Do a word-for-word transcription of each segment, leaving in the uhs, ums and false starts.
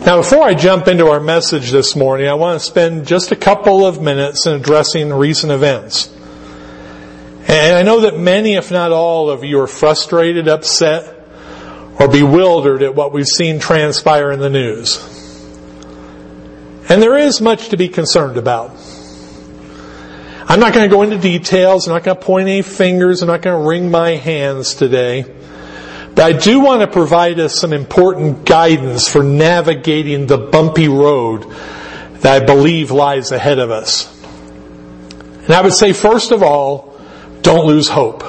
Now, before I jump into our message this morning, I want to spend just a couple of minutes in addressing recent events. And I know that many, if not all of you, are frustrated, upset, or bewildered at what we've seen transpire in the news. And there is much to be concerned about. I'm not going to go into details. I'm not going to point any fingers. I'm not going to wring my hands today. But I do want to provide us some important guidance for navigating the bumpy road that I believe lies ahead of us. And I would say, first of all, don't lose hope.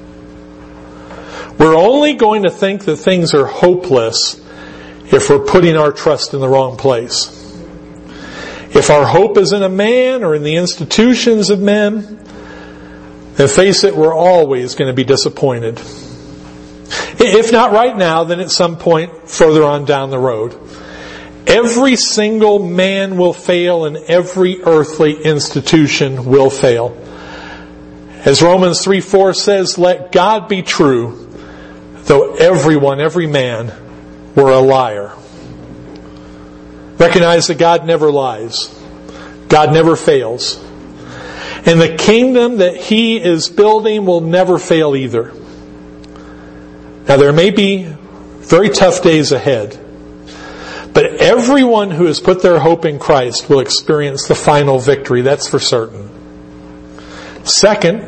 We're only going to think that things are hopeless if we're putting our trust in the wrong place. If our hope is in a man or in the institutions of men, then face it, we're always going to be disappointed. If not right now, then at some point further on down the road. Every single man will fail and every earthly institution will fail. As Romans three four says, let God be true, though everyone, every man, were a liar. Recognize that God never lies. God never fails. And the kingdom that He is building will never fail either. Now, there may be very tough days ahead, but everyone who has put their hope in Christ will experience the final victory. That's for certain. Second,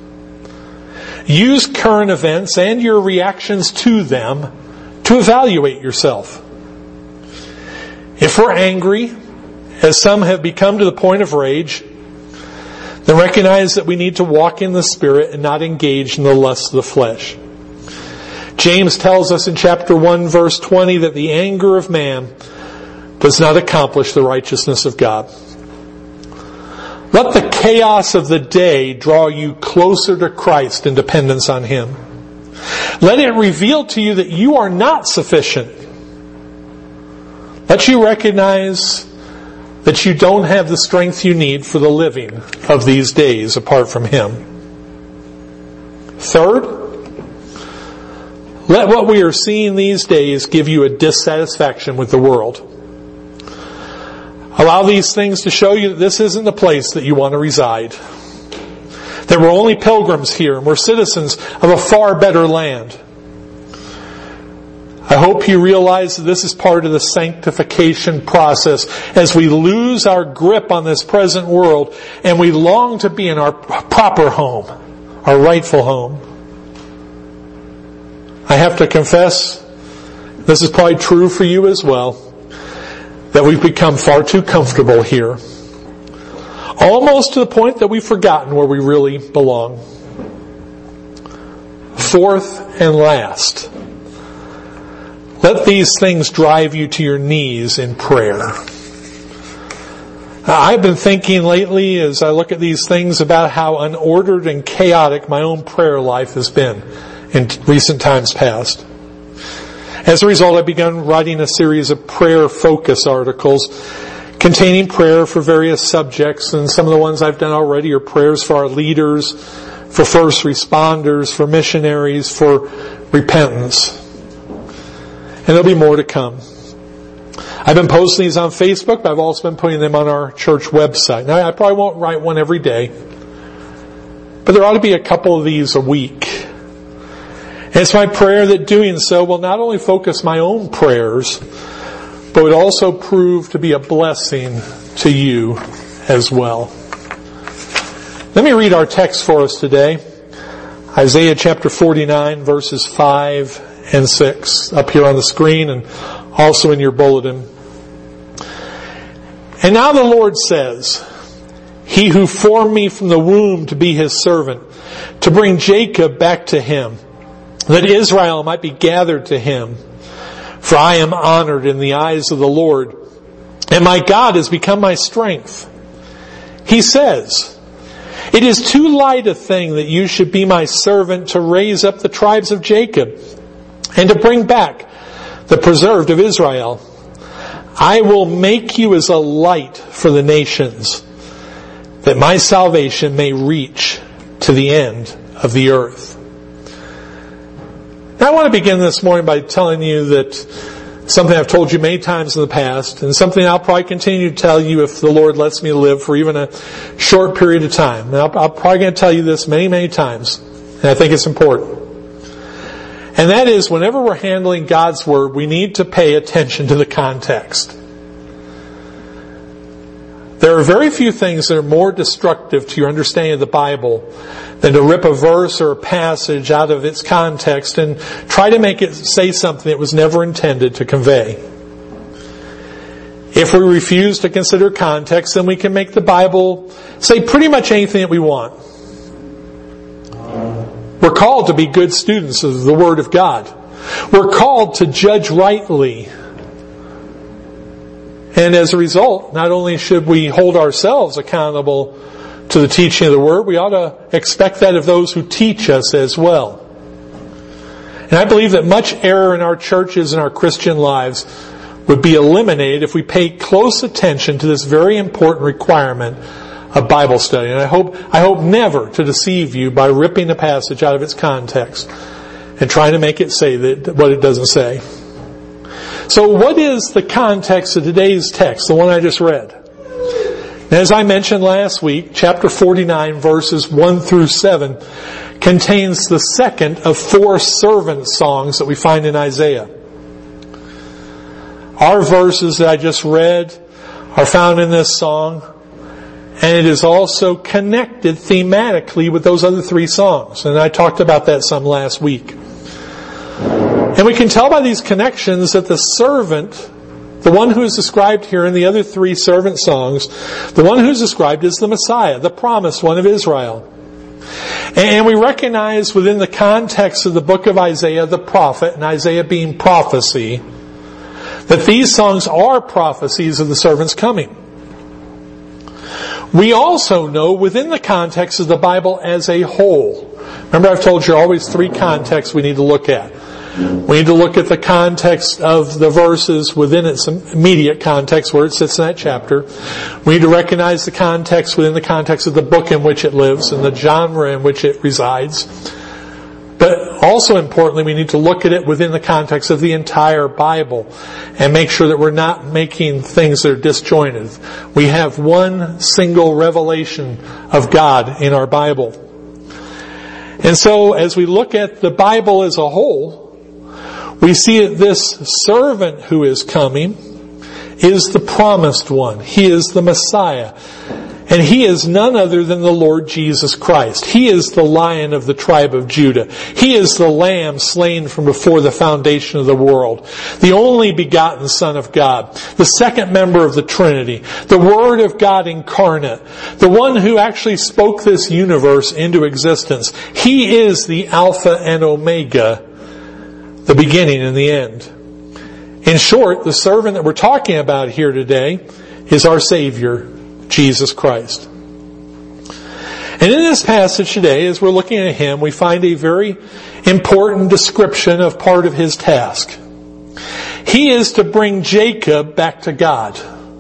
use current events and your reactions to them to evaluate yourself. If we're angry, as some have become to the point of rage, then recognize that we need to walk in the Spirit and not engage in the lusts of the flesh. James tells us in chapter one, verse twenty, that the anger of man does not accomplish the righteousness of God. Let the chaos of the day draw you closer to Christ in dependence on Him. Let it reveal to you that you are not sufficient. Let you recognize that you don't have the strength you need for the living of these days apart from Him. Third, let what we are seeing these days give you a dissatisfaction with the world. Allow these things to show you that this isn't the place that you want to reside. That we're only pilgrims here and we're citizens of a far better land. I hope you realize that this is part of the sanctification process as we lose our grip on this present world and we long to be in our proper home, our rightful home. I have to confess, this is probably true for you as well, that we've become far too comfortable here. Almost to the point that we've forgotten where we really belong. Fourth and last, let these things drive you to your knees in prayer. I've been thinking lately as I look at these things about how unordered and chaotic my own prayer life has been in recent times past. As a result, I've begun writing a series of prayer focus articles containing prayer for various subjects, and some of the ones I've done already are prayers for our leaders, for first responders, for missionaries, for repentance. And there'll be more to come. I've been posting these on Facebook, but I've also been putting them on our church website. Now, I probably won't write one every day, but there ought to be a couple of these a week. And it's my prayer that doing so will not only focus my own prayers, but would also prove to be a blessing to you as well. Let me read our text for us today. Isaiah chapter forty-nine, verses five and six, up here on the screen and also in your bulletin. And now the Lord says, He who formed me from the womb to be His servant, to bring Jacob back to Him, that Israel might be gathered to Him. For I am honored in the eyes of the Lord, and my God has become my strength. He says, It is too light a thing that you should be my servant to raise up the tribes of Jacob, and to bring back the preserved of Israel. I will make you as a light for the nations, that my salvation may reach to the end of the earth. Now, I want to begin this morning by telling you that something I've told you many times in the past, and something I'll probably continue to tell you if the Lord lets me live for even a short period of time. And I'll, I'm probably going to tell you this many, many times, and I think it's important. And that is, whenever we're handling God's Word, we need to pay attention to the context. There are very few things that are more destructive to your understanding of the Bible than to rip a verse or a passage out of its context and try to make it say something it was never intended to convey. If we refuse to consider context, then we can make the Bible say pretty much anything that we want. We're called to be good students of the Word of God. We're called to judge rightly. And as a result, not only should we hold ourselves accountable to the teaching of the Word, we ought to expect that of those who teach us as well. And I believe that much error in our churches and our Christian lives would be eliminated if we paid close attention to this very important requirement of Bible study. And I hope, I hope never to deceive you by ripping a passage out of its context and trying to make it say that what it doesn't say. So what is the context of today's text, the one I just read? As I mentioned last week, chapter forty-nine, verses one through seven, contains the second of four servant songs that we find in Isaiah. Our verses that I just read are found in this song, and it is also connected thematically with those other three songs. And I talked about that some last week. And we can tell by these connections that the servant, the one who is described here in the other three servant songs, the one who is described is the Messiah, the promised one of Israel. And we recognize within the context of the book of Isaiah, the prophet, and Isaiah being prophecy, that these songs are prophecies of the servant's coming. We also know within the context of the Bible as a whole. Remember, I've told you always three contexts we need to look at. We need to look at the context of the verses within its immediate context where it sits in that chapter. We need to recognize the context within the context of the book in which it lives and the genre in which it resides. But also importantly, we need to look at it within the context of the entire Bible and make sure that we're not making things that are disjointed. We have one single revelation of God in our Bible. And so as we look at the Bible as a whole, we see that this servant who is coming is the promised one. He is the Messiah. And He is none other than the Lord Jesus Christ. He is the Lion of the tribe of Judah. He is the Lamb slain from before the foundation of the world. The only begotten Son of God. The second member of the Trinity. The Word of God incarnate. The one who actually spoke this universe into existence. He is the Alpha and Omega. The beginning and the end. In short, the servant that we're talking about here today is our Savior, Jesus Christ. And in this passage today, as we're looking at Him, we find a very important description of part of His task. He is to bring Jacob back to God.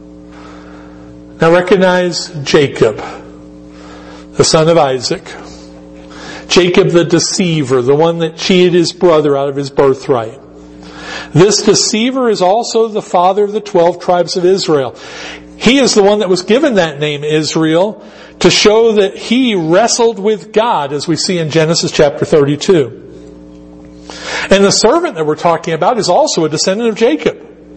Now recognize Jacob, the son of Isaac. Jacob the deceiver, the one that cheated his brother out of his birthright. This deceiver is also the father of the twelve tribes of Israel. He is the one that was given that name Israel to show that he wrestled with God, as we see in Genesis chapter thirty-two. And the servant that we're talking about is also a descendant of Jacob.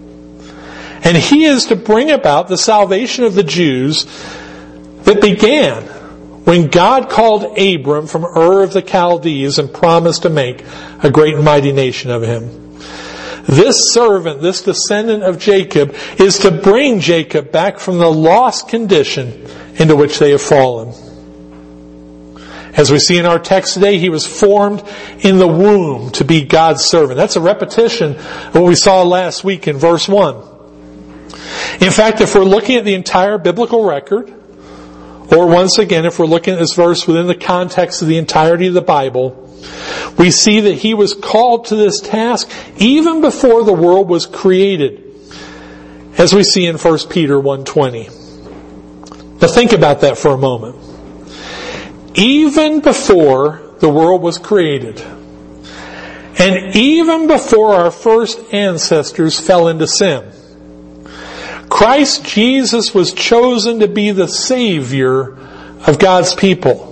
And he is to bring about the salvation of the Jews that began when God called Abram from Ur of the Chaldees and promised to make a great and mighty nation of him. This servant, this descendant of Jacob, is to bring Jacob back from the lost condition into which they have fallen. As we see in our text today, he was formed in the womb to be God's servant. That's a repetition of what we saw last week in verse one. In fact, if we're looking at the entire biblical record, or once again, if we're looking at this verse within the context of the entirety of the Bible, we see that he was called to this task even before the world was created, as we see in First Peter one twenty. Now think about that for a moment. Even before the world was created, And even before our first ancestors fell into sin, Christ Jesus was chosen to be the Savior of God's people.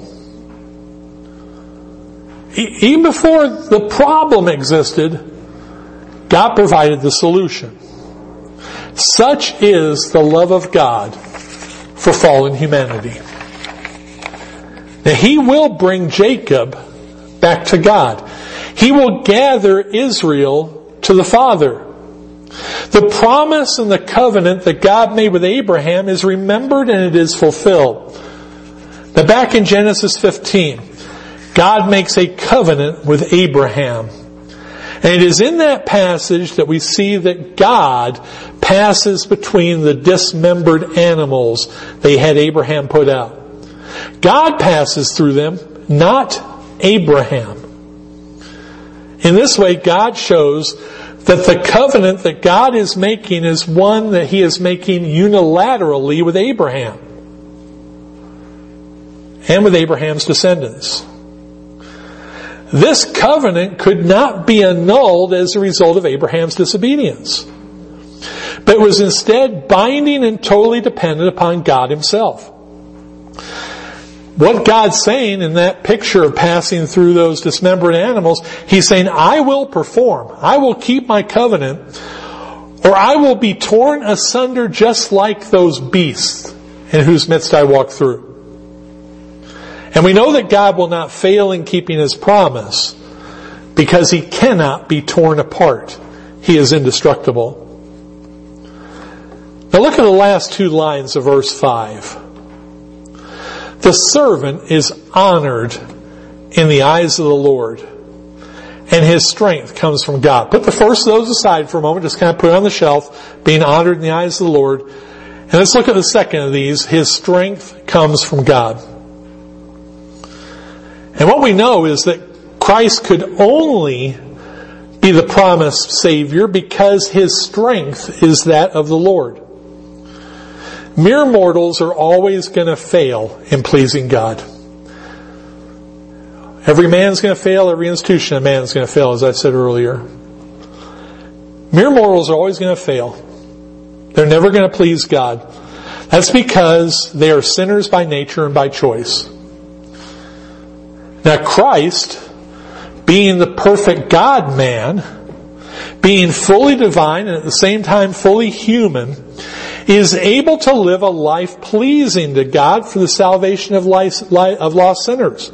Even before the problem existed, God provided the solution. Such is the love of God for fallen humanity. Now, He will bring Jacob back to God. He will gather Israel to the Father. The promise and the covenant that God made with Abraham is remembered and it is fulfilled. Now, back in Genesis fifteen, God makes a covenant with Abraham. And it is in that passage that we see that God passes between the dismembered animals they had Abraham put out. God passes through them, not Abraham. In this way, God shows that the covenant that God is making is one that He is making unilaterally with Abraham and with Abraham's descendants. This covenant could not be annulled as a result of Abraham's disobedience, but was instead binding and totally dependent upon God Himself. What God's saying in that picture of passing through those dismembered animals, He's saying, I will perform, I will keep my covenant, or I will be torn asunder just like those beasts in whose midst I walk through. And we know that God will not fail in keeping His promise because He cannot be torn apart. He is indestructible. Now look at the last two lines of verse five. The servant is honored in the eyes of the Lord, and his strength comes from God. Put the first of those aside for a moment, just kind of put it on the shelf, being honored in the eyes of the Lord. And let's look at the second of these. His strength comes from God. And what we know is that Christ could only be the promised Savior because His strength is that of the Lord. Mere mortals are always going to fail in pleasing God. Every man's going to fail, every institution of man is going to fail, as I said earlier. Mere mortals are always going to fail. They're never going to please God. That's because they are sinners by nature and by choice. Now Christ, being the perfect God-man, being fully divine and at the same time fully human, is able to live a life pleasing to God for the salvation of lost sinners.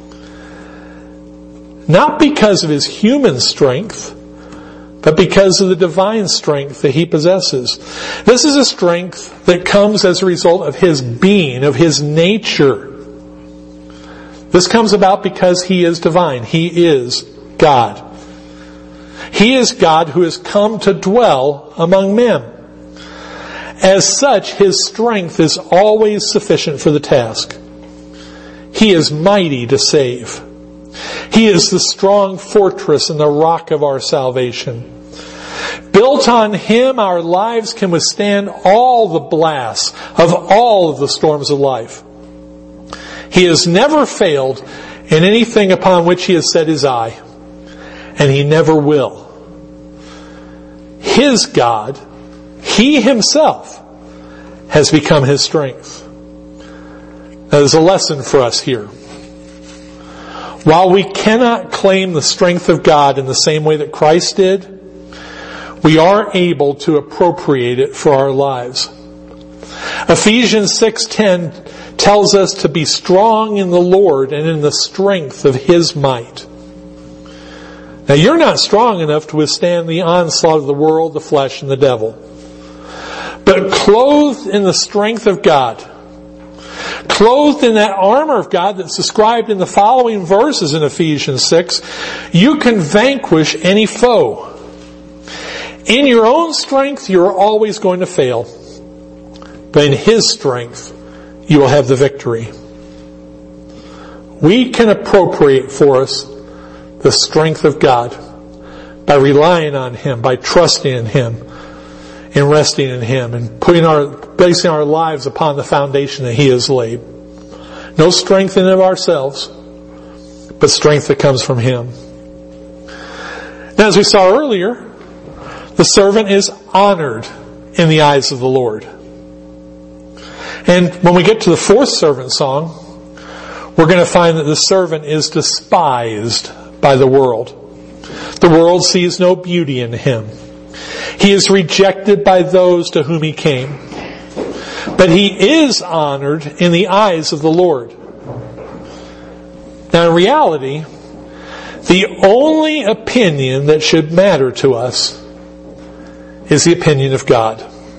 Not because of His human strength, but because of the divine strength that He possesses. This is a strength that comes as a result of His being, of His nature. This comes about because He is divine. He is God. He is God who has come to dwell among men. As such, His strength is always sufficient for the task. He is mighty to save. He is the strong fortress and the rock of our salvation. Built on Him, our lives can withstand all the blasts of all of the storms of life. He has never failed in anything upon which He has set His eye, and He never will. His God, He Himself, has become His strength. Now, there's a lesson for us here. While we cannot claim the strength of God in the same way that Christ did, we are able to appropriate it for our lives. Ephesians six ten tells us to be strong in the Lord and in the strength of His might. Now, you're not strong enough to withstand the onslaught of the world, the flesh, and the devil. But clothed in the strength of God, clothed in that armor of God that's described in the following verses in Ephesians six, you can vanquish any foe. In your own strength, you're always going to fail. But in His strength, you will have the victory. We can appropriate for us the strength of God by relying on Him, by trusting in Him, and resting in Him, and putting our, basing our lives upon the foundation that He has laid. No strength in and of ourselves, but strength that comes from Him. Now, as we saw earlier, the servant is honored in the eyes of the Lord. And when we get to the fourth servant song, we're going to find that the servant is despised by the world. The world sees no beauty in him. He is rejected by those to whom he came. But he is honored in the eyes of the Lord. Now, in reality, the only opinion that should matter to us is the opinion of God.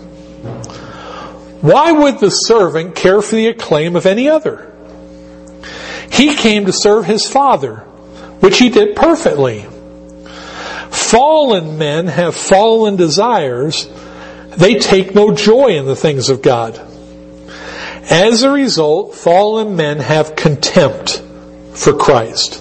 Why would the servant care for the acclaim of any other? He came to serve his Father, which he did perfectly. Fallen men have fallen desires. They take no joy in the things of God. As a result, fallen men have contempt for Christ.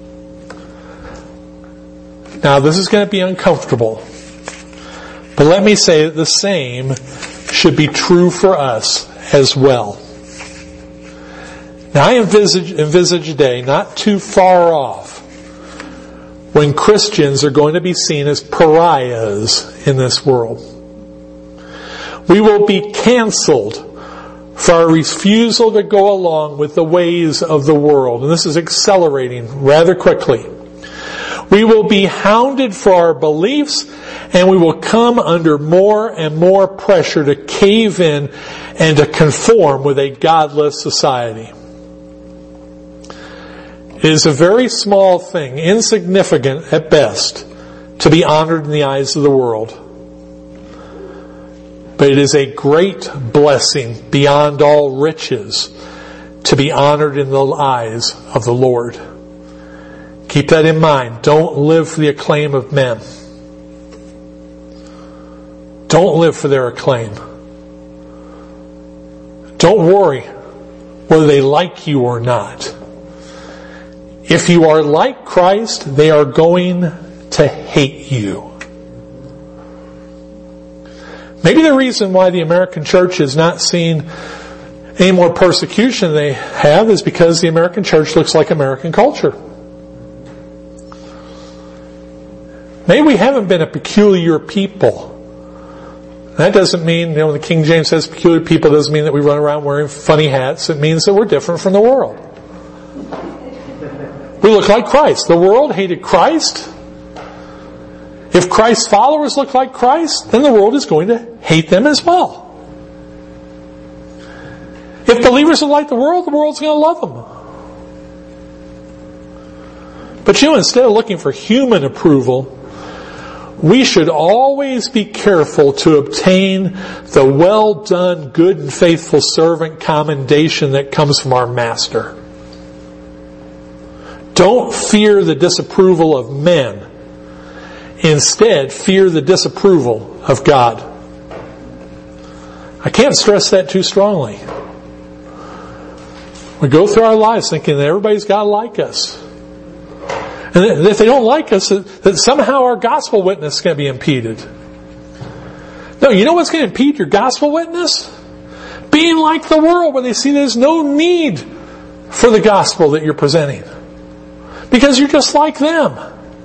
Now, this is going to be uncomfortable. But let me say that the same should be true for us as well. Now, I envisage, envisage a day not too far off when Christians are going to be seen as pariahs in this world. We will be canceled for our refusal to go along with the ways of the world. And this is accelerating rather quickly. We will be hounded for our beliefs, and we will come under more and more pressure to cave in and to conform with a godless society. It is a very small thing, insignificant at best, to be honored in the eyes of the world. But it is a great blessing beyond all riches to be honored in the eyes of the Lord. Keep that in mind. Don't live for the acclaim of men. Don't live for their acclaim. Don't worry whether they like you or not. If you are like Christ, they are going to hate you. Maybe the reason why the American church has not seen any more persecution than they have is because the American church looks like American culture. Maybe we haven't been a peculiar people. That doesn't mean, you know, when the King James says peculiar people, it doesn't mean that we run around wearing funny hats. It means that we're different from the world. We look like Christ. The world hated Christ. If Christ's followers look like Christ, then the world is going to hate them as well. If believers are like the world, the world's going to love them. But you know, instead of looking for human approval, we should always be careful to obtain the well done, good and faithful servant commendation that comes from our Master. Don't fear the disapproval of men. Instead, fear the disapproval of God. I can't stress that too strongly. We go through our lives thinking that everybody's got to like us. And if they don't like us, that somehow our gospel witness is going to be impeded. No, you know what's going to impede your gospel witness? Being like the world, where they see there's no need for the gospel that you're presenting. Because you're just like them.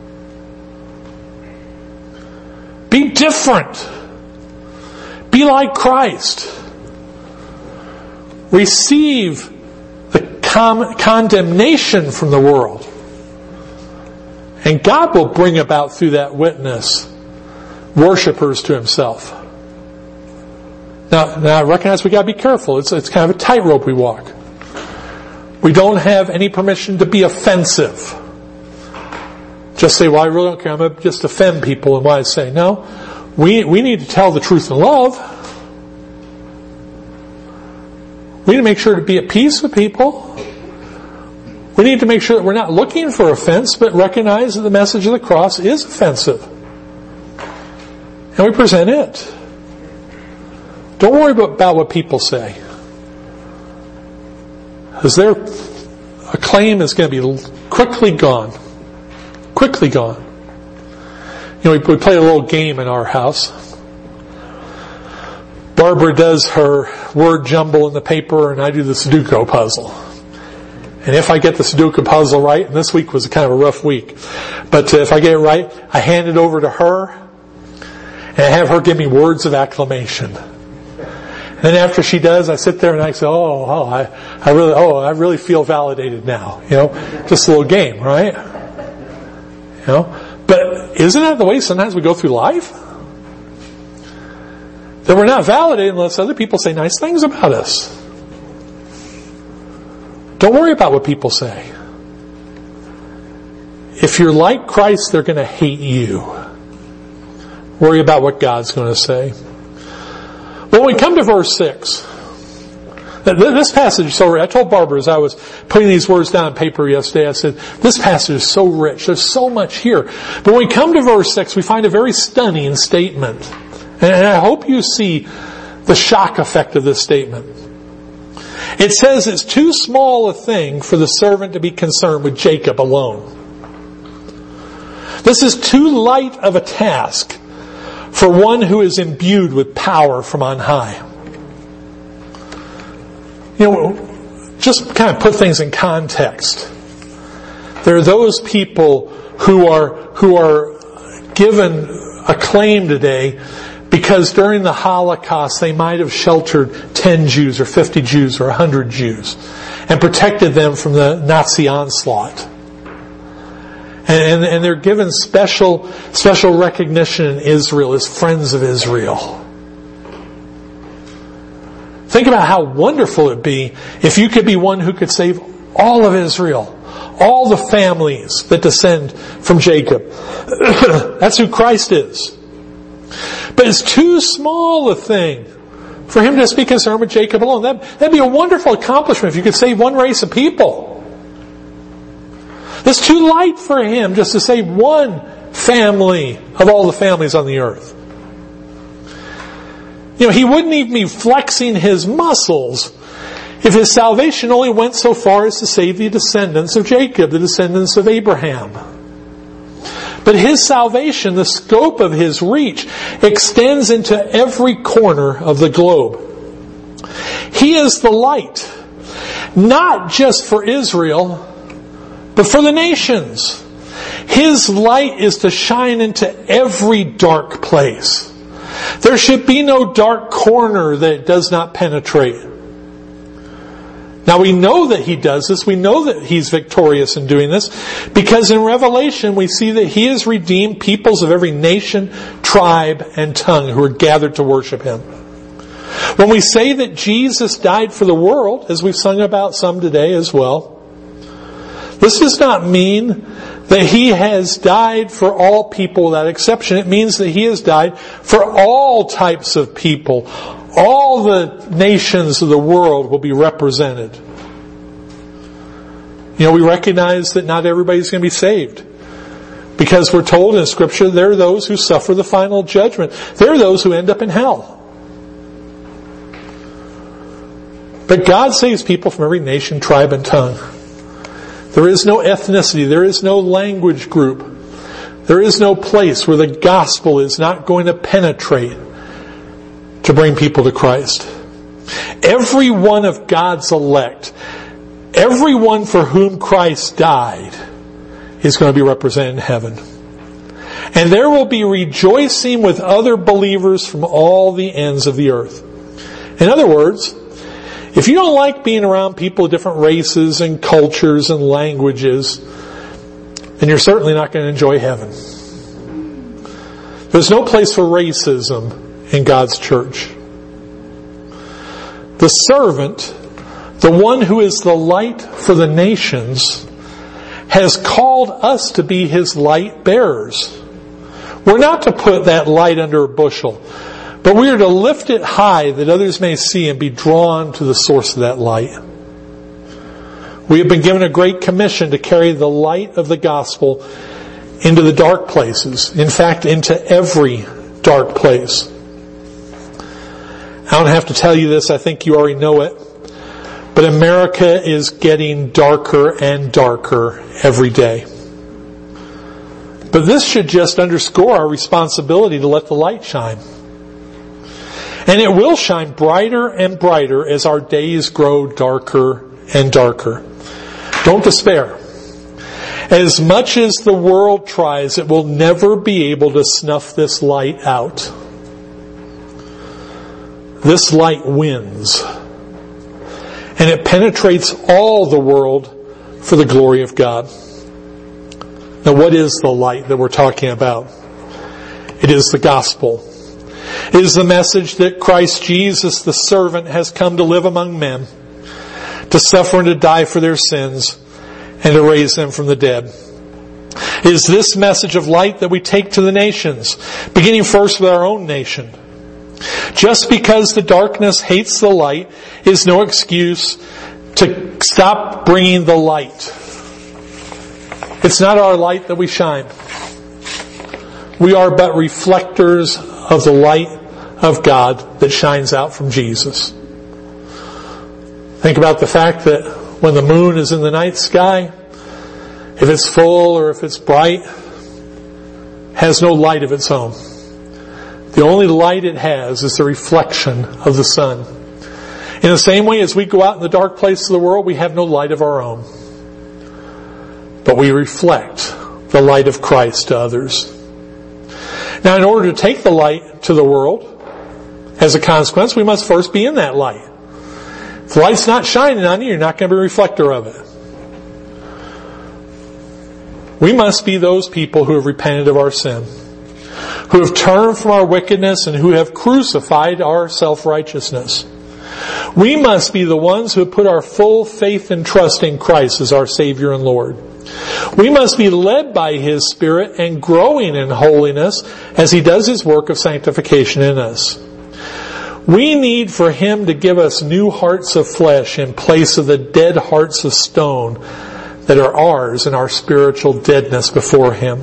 Be different. Be like Christ. Receive the com- condemnation from the world. And God will bring about through that witness worshipers to Himself. Now, now I recognize we got to be careful. It's, it's kind of a tightrope we walk. We don't have any permission to be offensive. Just say, well, I really don't care. I'm going to just offend people in what I say. No. We, we need to tell the truth in love. We need to make sure to be at peace with people. We need to make sure that we're not looking for offense, but recognize that the message of the cross is offensive. And we present it. Don't worry about what people say. Because their acclaim is going to be quickly gone. Quickly gone. You know, we, we play a little game in our house. Barbara does her word jumble in the paper, and I do the Sudoku puzzle. And if I get the Sudoku puzzle right, and this week was kind of a rough week, But if I get it right, I hand it over to her and I have her give me words of acclamation. And then after she does, I sit there and I say, oh, oh, I, I really, oh, I really feel validated now. You know, just a little game, right? You know, but isn't that the way sometimes we go through life? That we're not validated unless other people say nice things about us. Don't worry about what people say. If you're like Christ, they're going to hate you. Worry about what God's going to say. When we come to verse six, this passage is so rich. I told Barbara as I was putting these words down on paper yesterday, I said, this passage is so rich. There's so much here. But when we come to verse six, we find a very stunning statement. And I hope you see the shock effect of this statement. It says it's too small a thing for the servant to be concerned with Jacob alone. This is too light of a task for one who is imbued with power from on high. You know, just kind of put things in context. There are those people who are, who are given acclaim today because during the Holocaust they might have sheltered ten Jews or fifty Jews or one hundred Jews and protected them from the Nazi onslaught. And, and they're given special, special recognition in Israel as friends of Israel. Think about how wonderful it'd be if you could be one who could save all of Israel, all the families that descend from Jacob. That's who Christ is. But it's too small a thing for him to just be concerned with Jacob alone. That, that'd be a wonderful accomplishment if you could save one race of people. It's too light for him just to save one family of all the families on the earth. You know, he wouldn't even be flexing his muscles if his salvation only went so far as to save the descendants of Jacob, the descendants of Abraham. But his salvation, the scope of his reach, extends into every corner of the globe. He is the light, not just for Israel, but for the nations. His light is to shine into every dark place. There should be no dark corner that it does not penetrate. Now we know that he does this. We know that he's victorious in doing this because in Revelation we see that he has redeemed peoples of every nation, tribe, and tongue who are gathered to worship him. When we say that Jesus died for the world, as we've sung about some today as well, this does not mean that he has died for all people without exception. It means that he has died for all types of people. All the nations of the world will be represented. You know, we recognize that not everybody's going to be saved. Because we're told in Scripture there are those who suffer the final judgment. There are those who end up in hell. But God saves people from every nation, tribe, and tongue. There is no ethnicity. There is no language group. There is no place where the gospel is not going to penetrate to bring people to Christ. Every one of God's elect, everyone for whom Christ died, is going to be represented in heaven. And there will be rejoicing with other believers from all the ends of the earth. In other words, if you don't like being around people of different races and cultures and languages, then you're certainly not going to enjoy heaven. There's no place for racism in God's church. The servant, the one who is the light for the nations, has called us to be his light bearers. We're not to put that light under a bushel, but we are to lift it high that others may see and be drawn to the source of that light. We have been given a great commission to carry the light of the gospel into the dark places. In fact, into every dark place. I don't have to tell you this, I think you already know it. But America is getting darker and darker every day. But this should just underscore our responsibility to let the light shine. And it will shine brighter and brighter as our days grow darker and darker. Don't despair. As much as the world tries, it will never be able to snuff this light out. This light wins. And it penetrates all the world for the glory of God. Now, what is the light that we're talking about? It is the gospel. It is the message that Christ Jesus, the servant, has come to live among men, to suffer and to die for their sins, and to raise them from the dead. It is this message of light that we take to the nations, beginning first with our own nation. Just because the darkness hates the light is no excuse to stop bringing the light. It's not our light that we shine. We are but reflectors of the light of God that shines out from Jesus. Think about the fact that when the moon is in the night sky, if it's full or if it's bright, has no light of its own. The only light it has is the reflection of the sun. In the same way, as we go out in the dark place of the world, we have no light of our own. But we reflect the light of Christ to others. Now, in order to take the light to the world, as a consequence, we must first be in that light. If the light's not shining on you, you're not going to be a reflector of it. We must be those people who have repented of our sin, who have turned from our wickedness, and who have crucified our self-righteousness. We must be the ones who have put our full faith and trust in Christ as our Savior and Lord. We must be led by His Spirit and growing in holiness as He does His work of sanctification in us. We need for Him to give us new hearts of flesh in place of the dead hearts of stone that are ours in our spiritual deadness before Him.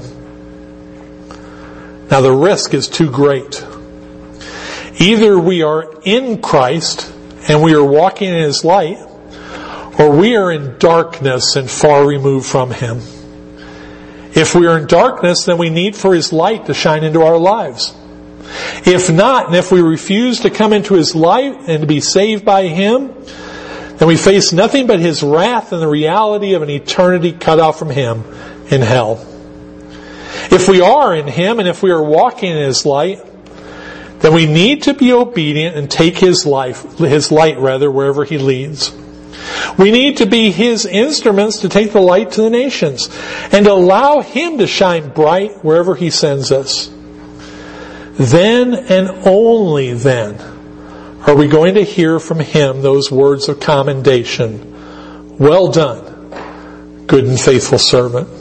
Now, the risk is too great. Either we are in Christ and we are walking in His light, or we are in darkness and far removed from Him. If we are in darkness, then we need for His light to shine into our lives. If not, and if we refuse to come into His light and to be saved by Him, then we face nothing but His wrath and the reality of an eternity cut off from Him in hell. If we are in Him and if we are walking in His light, then we need to be obedient and take His life, His light rather, wherever He leads. We need to be His instruments to take the light to the nations and allow Him to shine bright wherever He sends us. Then and only then are we going to hear from Him those words of commendation. Well done, good and faithful servant.